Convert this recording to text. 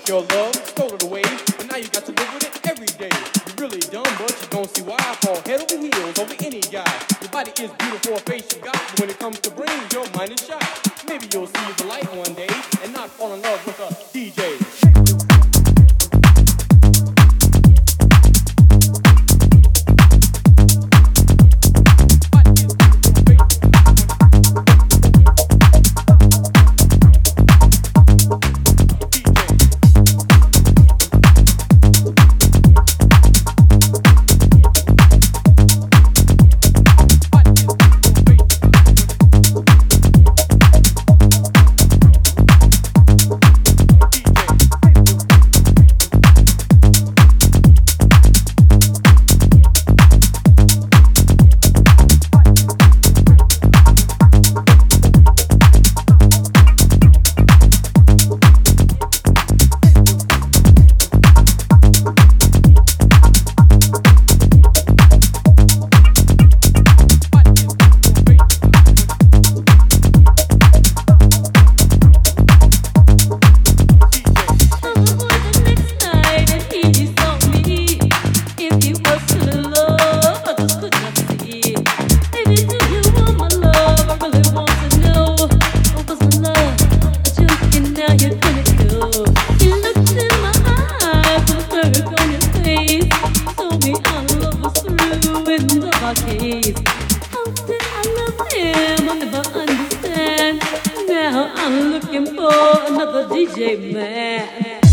your love, stole it away, and now you got to live with it every day. You're really dumb, but you don't see why I fall head over heels over any guy. Your body is beautiful, a face you got, but when it comes to brains, your mind is shot. Maybe you'll see the light one day and not fall in love with a DJ. Now I'm looking for another DJ man.